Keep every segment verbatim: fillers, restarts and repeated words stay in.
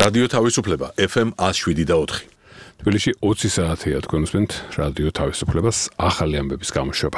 რადიო თავისუფლება ეფ ემ one oh seven და four. თბილისში ოცი საათია თქვენ უსმენთ რადიო თავისუფლებას ახალი ამბების გამოშვება.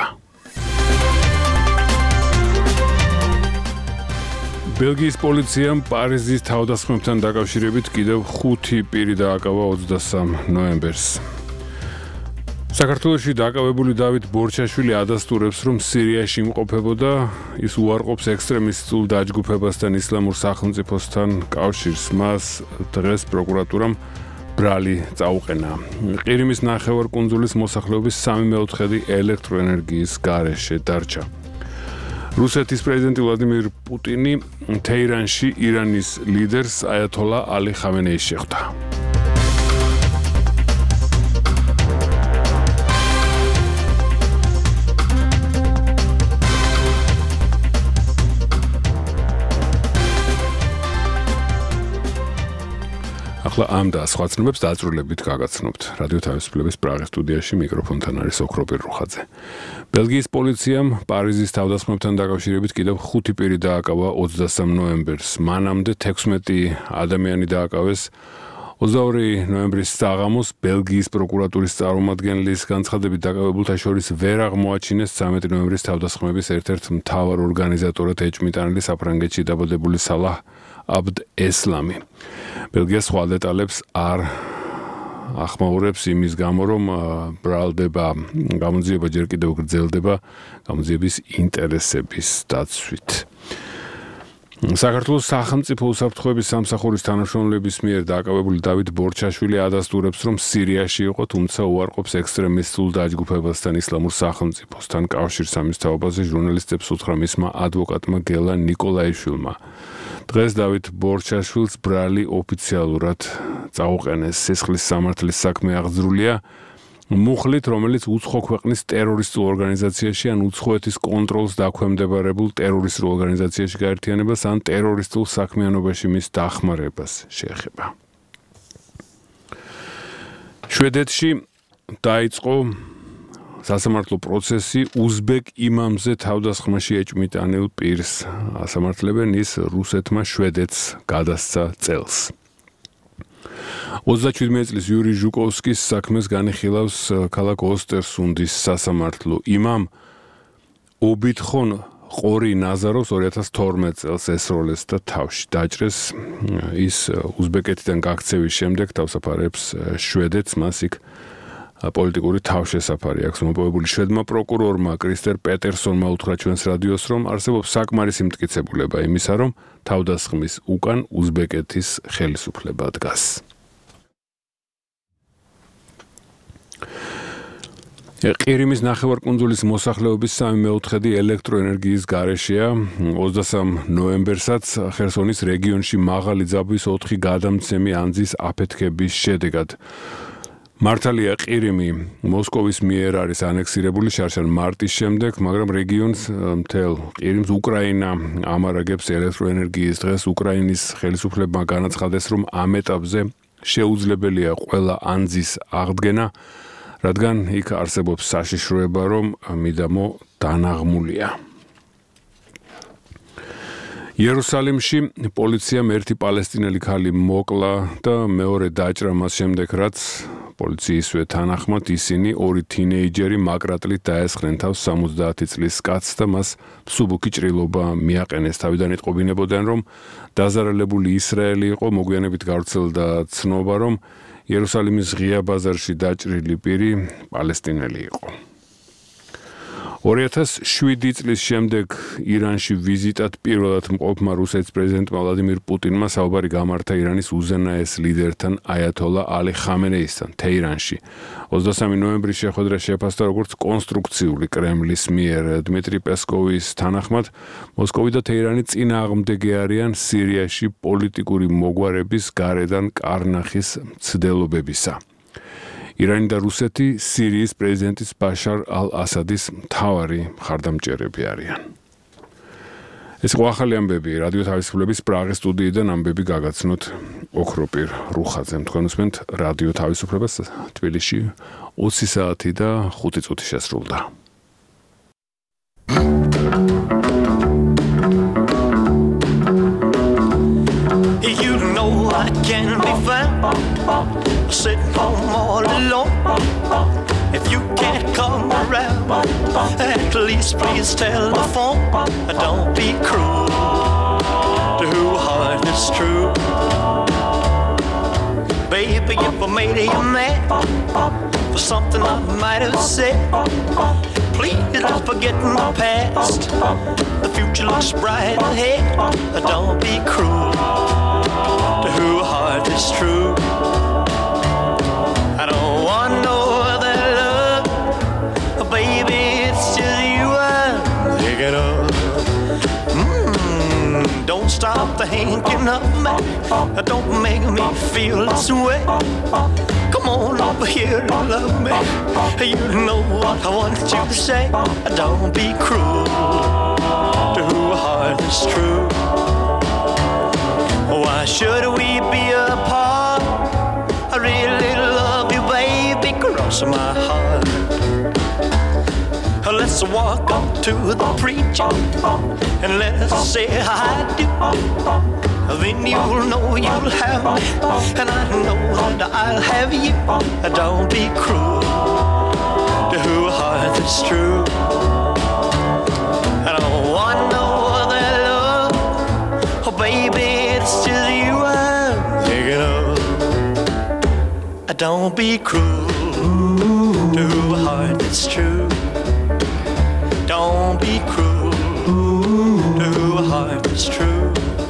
ბელგიის პოლიციამ პარიზის თავდასხმებთან დაკავშირებით კიდევ ხუთი პირი დააკავა ოცდასამ ნოემბერს. საქართველოში დაკავებული დავით ბორჩაშვილი ადასტურებს, რომ სირიაში იმყოფებოდა, ის უარყოფს ექსტრემისტულ დაჯგუფებასთან ისლამურ სახელმწიფოსთან კავშირს. მას დღეს პროკურატურამ ბრალი წაუყენა. ყირიმის ნახევარკუნძულის მოსახლეობის სამი მეოთხედი ელექტროენერგიის გარეშე დარჩა. რუსეთის პრეზიდენტი ვლადიმირ პუტინი თეირანში ირანის ლიდერს აიათოლა ალი ხამენეის შეხვდა. ახლა ამ და სხვა ცნობებს დაწვრილებით გაგაცნობთ. რადიო თავისუფლების პრაღის სტუდიაში მიკროფონთან არის ოქროპირ რუხაძე. ბელგიის პოლიციამ პარიზის თავდასხმებთან დაკავშირებით კიდევ ხუთი პირი დააკავა ოცდასამ ნოემბერს. მანამდე თექვსმეტი ადამიანი დააკავეს. ოცდაორი ნოემბრის საღამოს ბელგიის პროკურატურის წარმომადგენლის განცხადებით დაკავებულთა შორის ვერ აღმოაჩინეს ცამეტი ნოემბრის თავდასხმების ერთ-ერთ მთავარ ორგანიზატორად ეჭვმიტანილი საფრანგეთში დაბადებული სალაჰ აბდ ესლამი. ბელგია სხვა დეტალებს არ ახმაურებს იმის გამო, რომ ბრალდება გამოძიება ჯერ კიდევ გრძელდება გამოძიების ინტერესების დაცვით. საქართველოს სახელმწიფო უსაფრთხოების სამსახურის თანამშრომლების მიერ დაკავებული დავით ბორჩაშვილი ადასტურებს, რომ სირიაში იყო, თუმცა უარყოფს ექსტრემისტულ დაჯგუფებასთან ისლამურ სახელმწიფოსთან კავშირს. ამის თაობაზე ჟურნალისტებს უთხრა მისმა ადვოკატმა გელა ნიკოლაიშვილმა. დღეს დავით ბორჩაშვილს ბრალი ოფიციალურად წაუყენეს. სისხლის სამართლის საქმე აღძრულია მუხლით, რომელიც უცხო ქვეყნის ტერორისტულ ორგანიზაციაში ან უცხოეთის კონტროლს დაქვემდებარებულ ტერორისტულ ორგანიზაციაში გაერთიანებას ან ტერორისტულ საქმიანობაში მის დახმარებას შეეხება. შვედეთში დაიწყო სასამართლო პროცესი უზბეკ იმამზე თავდასხმაში ეჭვმიტანილ პირს. ასამართლებენ ის რუსეთმა შვედეთს გადასცა წელს. ოცდაშვიდი წლის იური ჟუკოვსკის საქმეს განიხილავს ქალაქ ოსტერსუნდის სასამართლო. იმამ ობითხონ ყორი ნაზაროვს ორი ათას თორმეტ წელს ესროლეს და თავში დაჭრეს. ის უზბეკეთიდან გაქცევის შემდეგ თავსაფარებს შვედეთს, მას იქ პოლიტიკური თავშესაფარი აქვს მოპოვებული. შვედმა პროკურორმა კრისტერ პეტერსონმა უთხრა ჩვენს რადიოს, რომ არსებობს საკმარისი მტკიცებულება იმისა, რომ თავდასხმის უკან უზბეკეთის ხელისუფლება დგას. ყირიმის ნახევარკუნძულის მოსახლეობის სამი მეოთხედი ელექტროენერგიის გარეშეა. ოცდასამ ნოემბერსაც ხერსონის რეგიონში მაღალი ძაბვის ოთხი გადამცემი ანძის აფეთქების შედეგად. მართალია ყირიმი მოსკოვის მიერ არის ანექსირებული შარშან მარტის შემდეგ, მაგრამ რეგიონს მთელ ყირიმს უკრაინა ამარაგებს ელექტროენერგიის. დღეს უკრაინის ხელისუფლებმა განაცხადეს, რომ ამ ეტაპზე შეუძლებელია ყველა ანძის აღდგენა, რადგან იქ არსებობს საშიშროება, რომ მიდამო დანაღმულია. იერუსალიმში პოლიციამ ერთი პალესტინელი ქალი მოკლა და მეორე დაჭრა მას შემდეგ, რაც პოლიციისვე თანახმად ისინი ორი თინეიჯერი მაკრატლით დაესხნენ თავს სამოცდაათი წლის კაცს და მას მსუბუქი ჭრილობა მიაყენეს. თავიდან იტყობინებოდნენ, რომ დაზარალებული ისრაელი იყო. მოგვიანებით გავრცელდა ცნობა, რომ იერუსალიმის ღია ბაზარში დაჭრილი პირი პალესტინელი იყო. ორი ათას შვიდი წლის შემდეგ ირანში ვიზიტად პირველად მყოფმა რუსეთის პრეზიდენტმა ვლადიმირ პუტინმა საუბარი გამართა ირანის უზენაეს ლიდერთან აიათოლა ალი ხამენეისთან თეირანში. ოცდასამი ნოემბრის შეხვედრა შეფასდა როგორც კონსტრუქციული კრემლის მიერ. დმიტრი პესკოვის თანახმად მოსკოვი და თეირანი წინააღმდეგე არიან სირიაში პოლიტიკური მოგვარების გარედან კარნახის მცდელობებისა. ირანი და რუსეთი სირიის პრეზიდენტის ბაშარ ალ-ასადის მთავარი მხარდამჭერები არიან. ეს იყო ახალი ამბები რადიო თავისუფლების პრაღის სტუდიიდან ამბები გაგაცნოთ ოქროპირ რუხაძემ. თქვენ უსმენთ რადიო თავისუფლებას თბილისში ოცი საათი და ხუთი წუთი შესრულდა. You know I can Please, please telephone, don't be cruel to who heart is true. Baby, if I made you mad for something I might have said, please don't forget the past. The future looks bright ahead. Don't be cruel to who heart is true. I don't want no other love, baby, it's just you I'm thinking of. Mm, don't stop thinking of me. Don't make me feel this way. Come on over here and love me. You know what I want you to say. Don't be cruel to who heart is true. Why should we be apart? I really love you, baby, cross my heart. Let's walk up to the preacher and let's say I do. Then you'll know you'll have me, and I know that I'll have you. Don't be cruel to who heart is true. I don't want no other love, oh baby, it's just you I'm thinking of. Don't be cruel to who heart is true. Don't be cruel to who heart is true.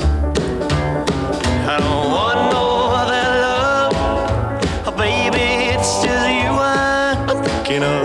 I don't want no other love, oh baby, it's just you I'm thinking of.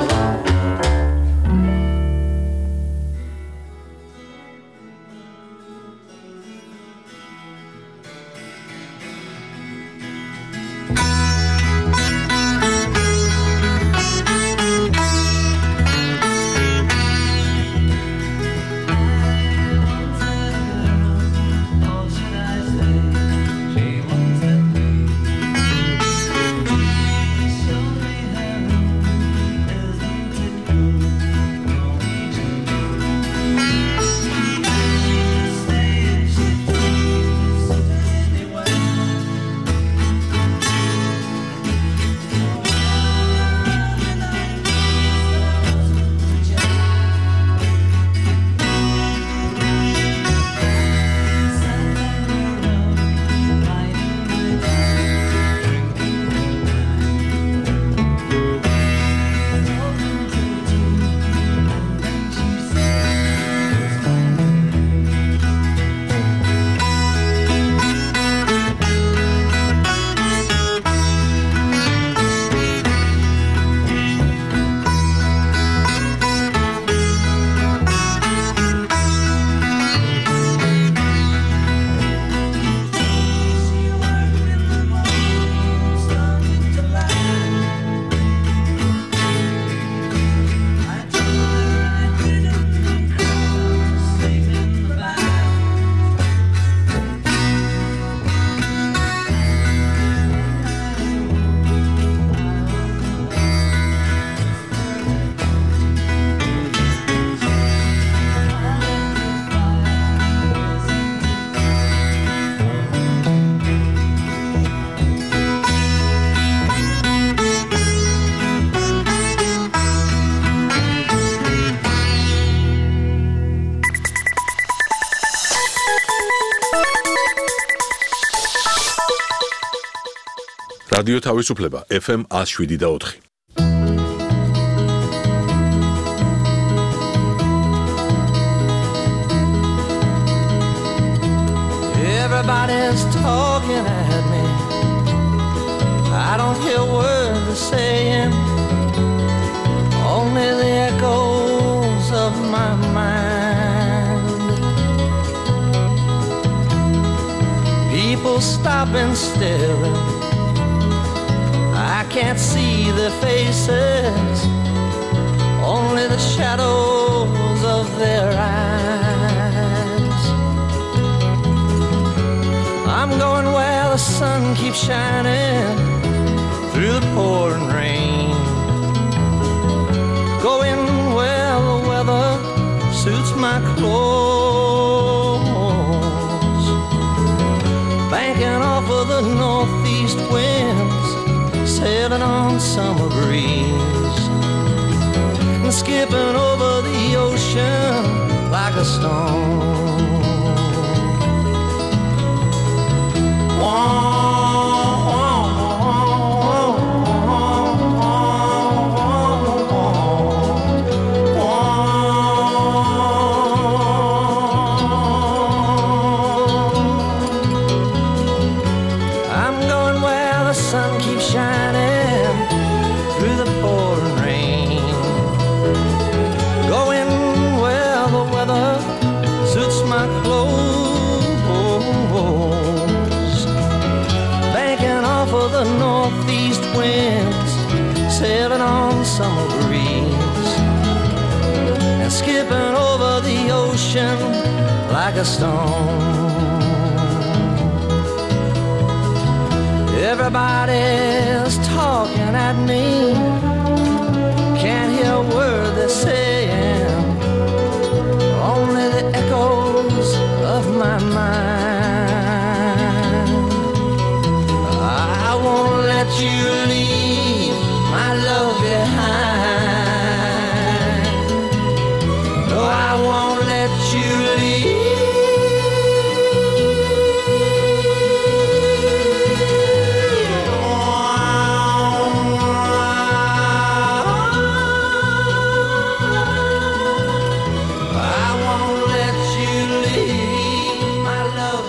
რადიო თავისუფლება F M one oh seven და four. Everybody's talking at me. I don't hear words they're saying, only the echoes of my mind. People stop and stare. I can't see their faces, only the shadows of their eyes. I'm going where the sun keeps shining through the pouring rain, going where the weather suits my clothes, banking off of the northeast winds, sailing on summer breeze, and skipping over the ocean ocean like a stone. Whoa. Sailing on summer breeze and skipping over the ocean like a stone. Everybody's talking at me, can't hear a word they're saying, only the echoes of my mind. I won't let you leave my love behind. No, I won't let you leave. I won't let you leave my love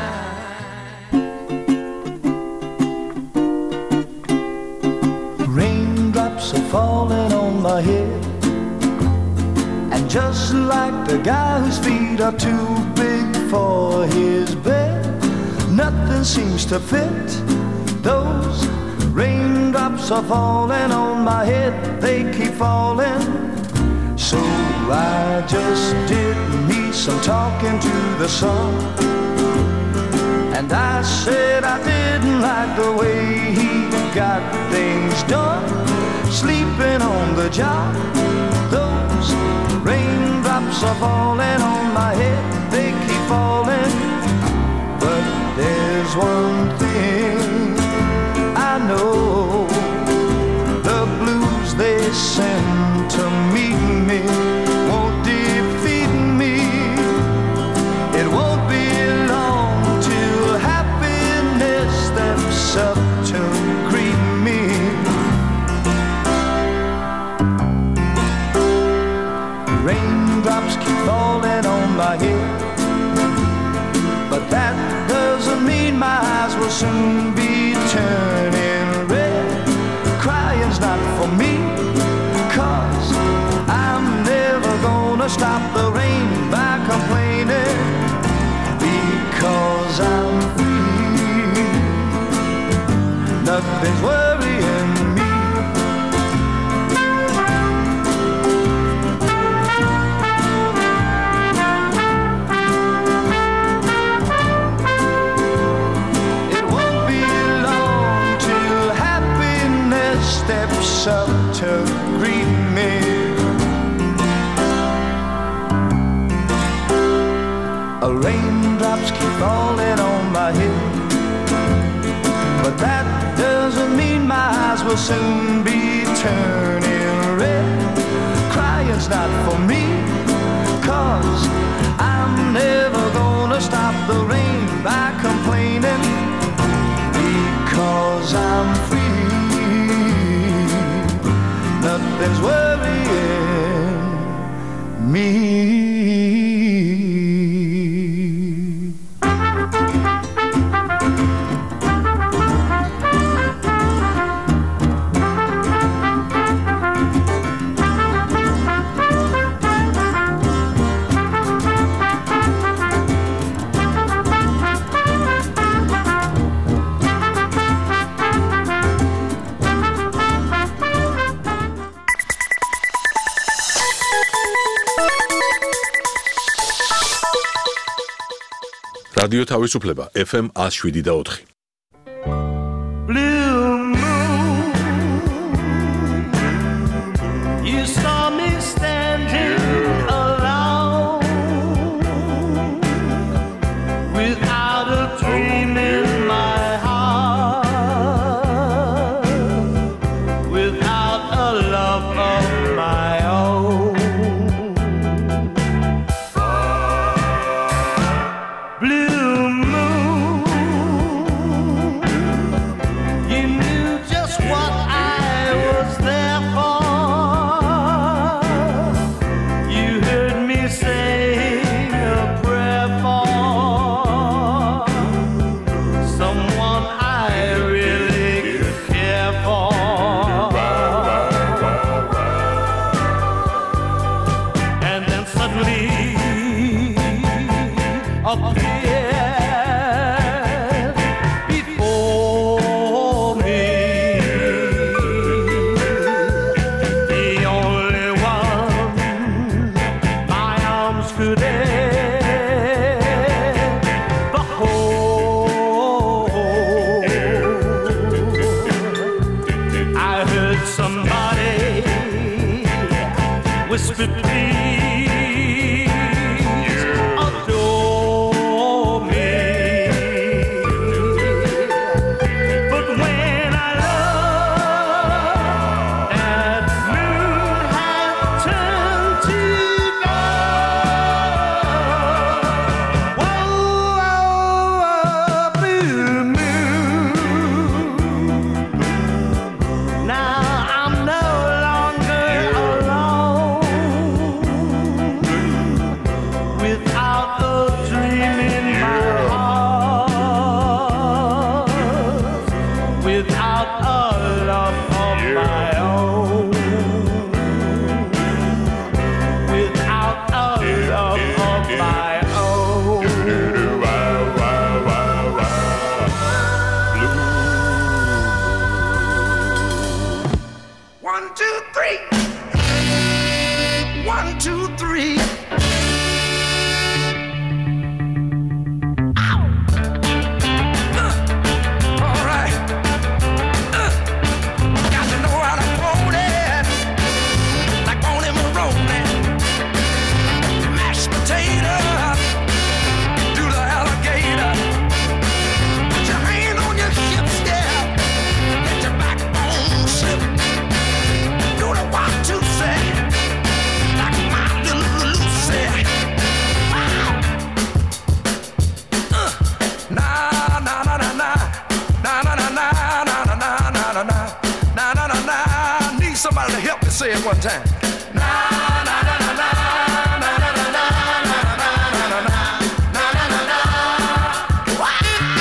behind. Raindrops are falling on my head, and just like the guy whose feet are too big for his bed, nothing seems to fit. Those raindrops are falling on my head, they keep falling. So I just did me some talking to the sun, and I said I didn't like the way he got things done, sleeping on the job. Those raindrops are falling on my head, they keep falling. But there's one thing I know, the blues they send to meet me won't defeat me. It won't be long till happiness steps up to greet me. Raindrops keep falling on my head, but that doesn't mean my eyes will soon be turning red. Crying's not for me, 'cause I'm never gonna stop the rain by complaining, because I'm free. Nothing's worrying me. Steps up to greet me. Raindrops keep falling on my head, but that doesn't mean my eyes will soon be turning red. Crying's not for me, 'cause I'm never gonna stop the rain by complaining, because I'm free. Nothing's worrying me. რადიო თავისუფლება F M one oh seven და four. Blue moon, you saw me standing alone, without a dream in my heart, without a love of my own. appeared before me. The only one my arms could ever hold. I heard somebody whisper, please adore me. But when I looked, that moon had turned to gold. Whoa, whoa, blue moon. Now I'm no longer alone, without a dream in my heart, without a love of my own, without a love of my own. One, two, three. One, two, three. Ow. Uh, all right. Uh, got to know how to hold it, like Boney Maroney. Mashed potato, do the alligator. Put your hand on your hips, yeah. Let your backbone slip. Do the one, two, say, like my little Lucy. Wow. Uh, na na na na na na na na na na na na na na na na na na na. Need somebody to help me say it one time. Na na na na na na na na na na na na na na na na. Wow.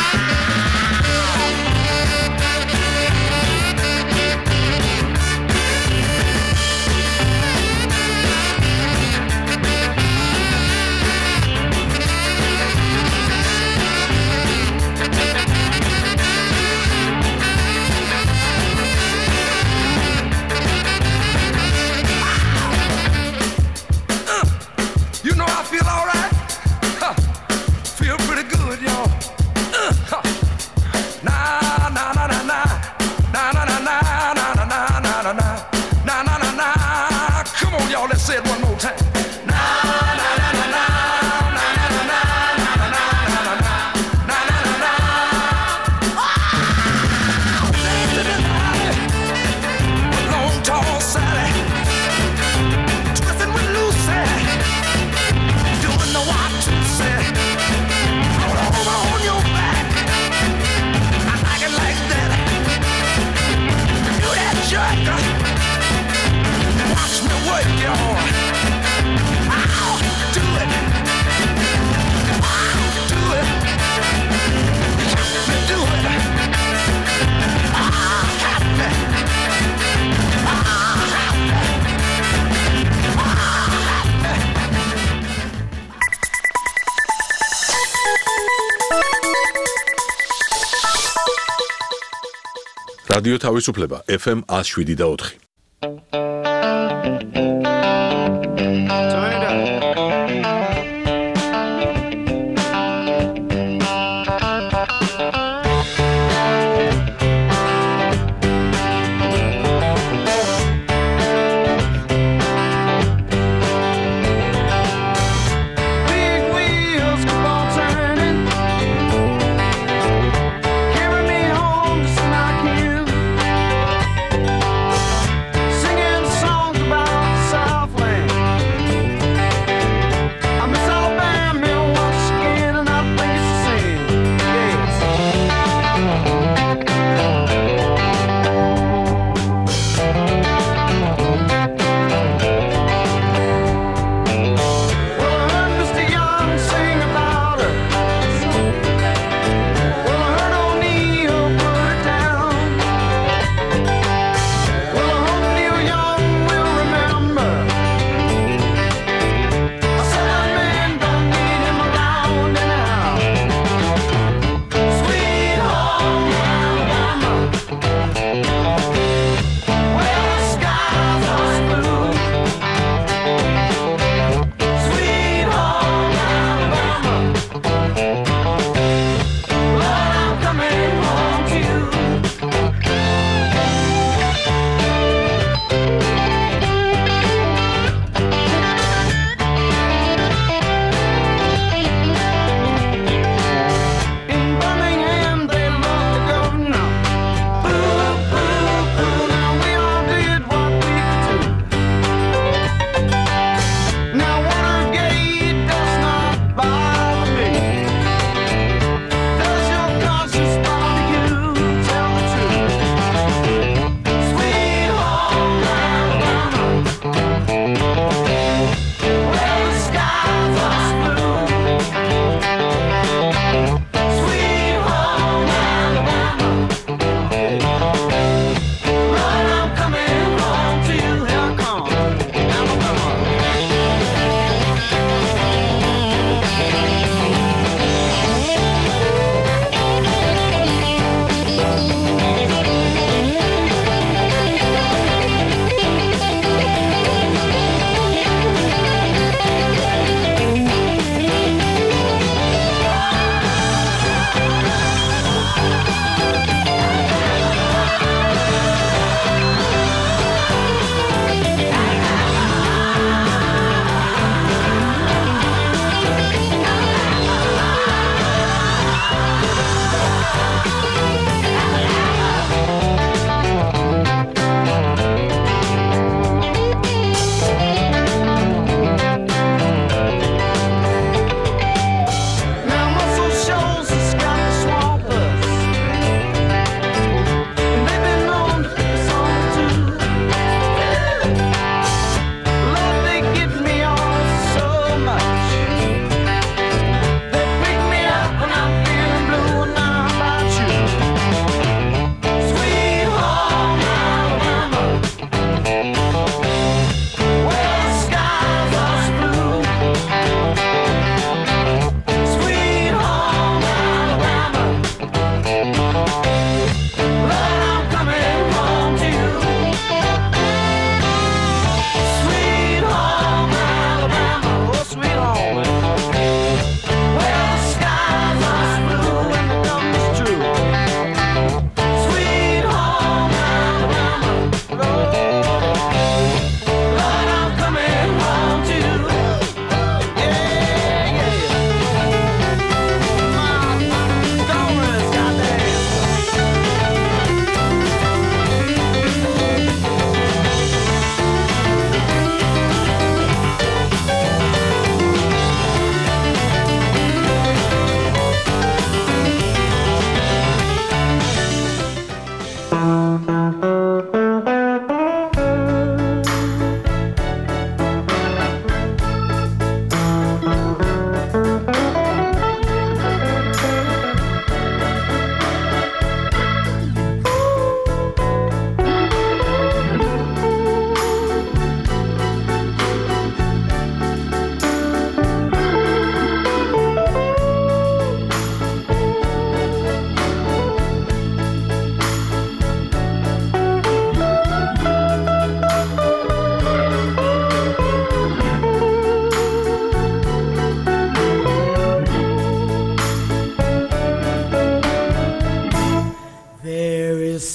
You know I feel all right. Huh. Feel pretty good, y'all. Uh, huh. Na na na na na na na na na na na na na na na na na na na. Come on, y'all. Let's say it one more time. Na na na na na na na na na na na na na na na na. Dance to the night with Long Tall Sally, twisting with Lucy. Doing the one, two, say, roll over on your back. I like it like that. Do that jerk. Watch me work, y'all. I'll do it. I'll do it. Help me do it. I'll help me. I'll help me. I'll help me. რადიო თავისუფლება ეფ ემ one oh seven და four. Turn it up. Big wheels keep on turning, carry me home to Smock Hill, singing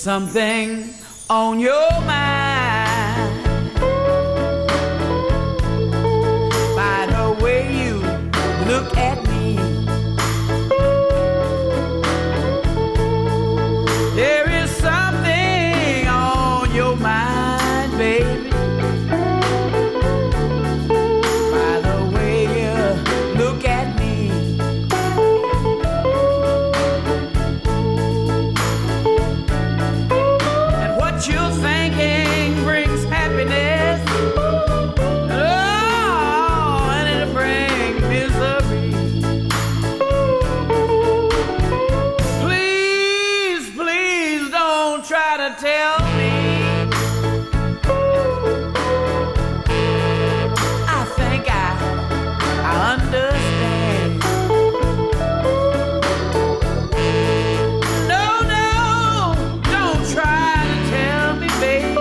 something on your mind by the way you look at me. There is something on your mind, baby, by the way you look at me. And what you're thinking brings happiness. Oh, and it'll bring misery. Please, please don't try to tell me I think I, I understand. No, no, don't try to tell me, babe,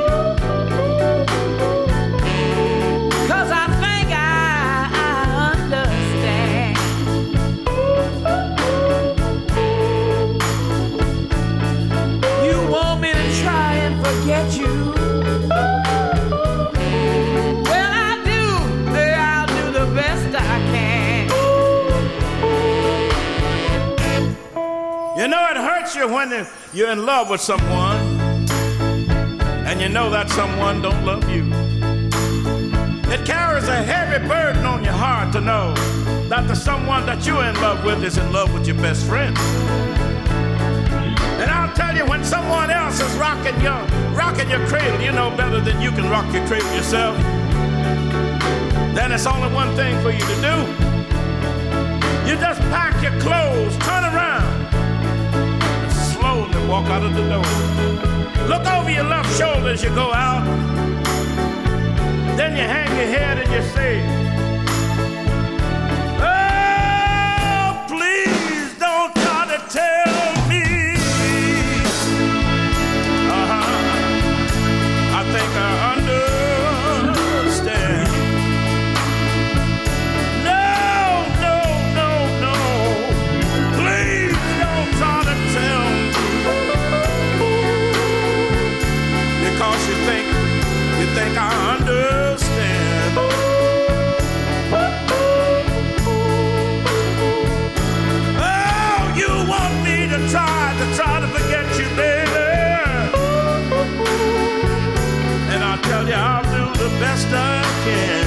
'cause I think I, I understand. You want me to try and forget you? Well, I do. I'll do the best I can. You know it hurts you when you're in love with someone and you know that someone don't love you. It carries a heavy burden on your heart to know that the someone that you're in love with is in love with your best friend. And I'll tell you, when someone else is rocking your rocking your cradle, you know better than you can rock your cradle yourself. Then it's only one thing for you to do. You just pack your clothes, turn around, and slowly walk out of the door. Look over your left shoulder as you go out. Then you hang your head and you say, oh, please don't try to tell me. Uh-huh. I think I understand. No, no, no, no. Please don't try to tell me. Because you think, you think I understand. Oh, you want me to try, to try to forget you, baby. And I'll tell you, I'll do the best I can.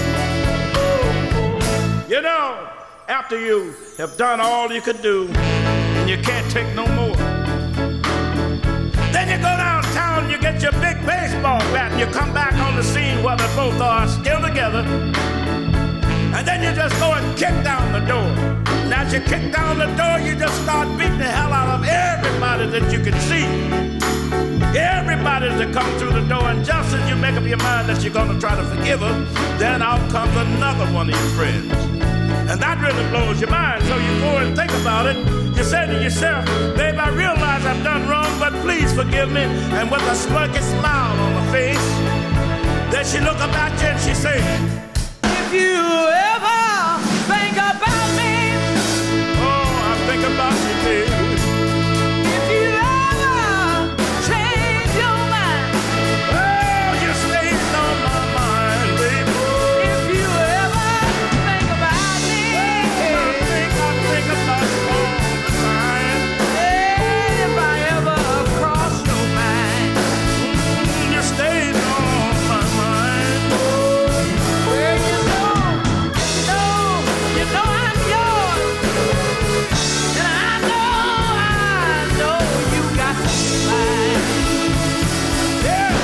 You know, after you have done all you could do and you can't take no more, then you go downtown, you get your big baseball bat, and you come back on the scene where they both are still together. And then you just go and kick down the door. And as you kick down the door, you just start beating the hell out of everybody that you can see. Everybody that comes through the door, and just as you make up your mind that you're going to try to forgive her, then out comes another one of your friends. And that really blows your mind, so you go and think about it. You say to yourself, babe, I realize I've done wrong, but please forgive me. And with a smirky smile on her face, then she look up at you and she say, If you ever think about me, oh, I think about you, baby. if you ever change your mind, Oh, you stayed on my mind, baby. if you ever think about me, I think, I think about you all the time. if I ever cross your mind, You stayed on my mind. well, you know, you know, you know I'm yours, and I know, I know you got mine. Yeah.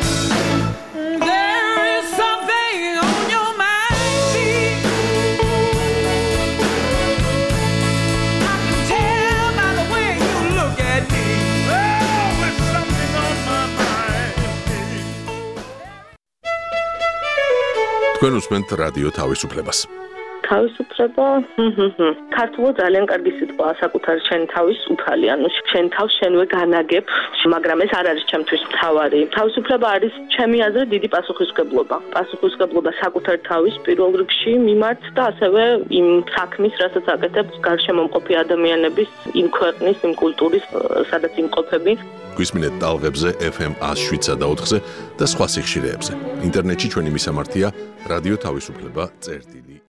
There is something on your mind, babe. I can tell by the way you look at me. Oh, there's something on my mind. თქვენ უსმენთ რადიო თავისუფლებას. თავისუფლება. ქართულად ძალიან კარგი სიტყვაა საკუთარი შენი თავის უფალი, ანუ შენ თავს შენვე განაგებ, მაგრამ ეს არ არის ჩემთვის მთავარი. თავისუფლება არის ჩემი აზრით დიდი პასუხისმგებლობა. პასუხისმგებლობა საკუთარი თავის პირველ რიგში მიმართ და ასევე იმ საქმის, რასაც აკეთებს გარშემო მყოფი ადამიანების, იმ ქვეყნის, იმ კულტურის, სადაც იმყოფები. გვისმინეთ ტალღებზე F M one oh seven და ოთხზე და სხვა სიხშირეებზე. ინტერნეტში ჩვენი მისამართია რადიო თავისუფლება წერტილი